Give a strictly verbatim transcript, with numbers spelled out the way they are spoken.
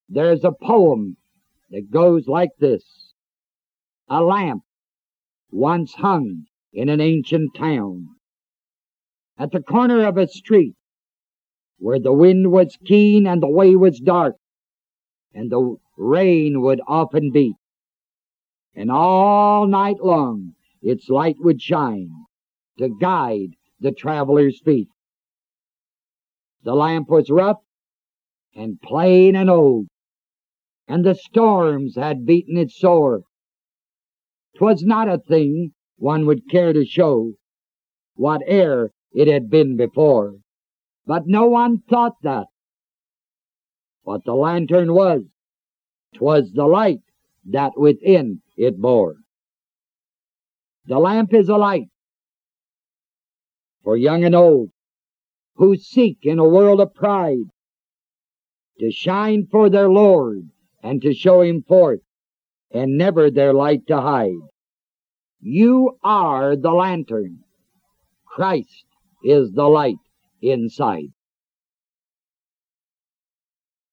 There's a poem that goes like this. A lamp once hung in an ancient town, at the corner of a street where the wind was keen and the way was dark, and the rain would often beat, and all night long its light would shine to guide the traveler's feet. The lamp was rough and plain and old, and the storms had beaten it sore. 'Twas not a thing one would care to show, whate'er it had been before. But no one thought that. What the lantern was, 'twas the light that within it bore. The lamp is a light for young and old, who seek in a world of pride to shine for their Lord and to show him forth, and never their light to hide. You are the lantern. Christ is the light inside.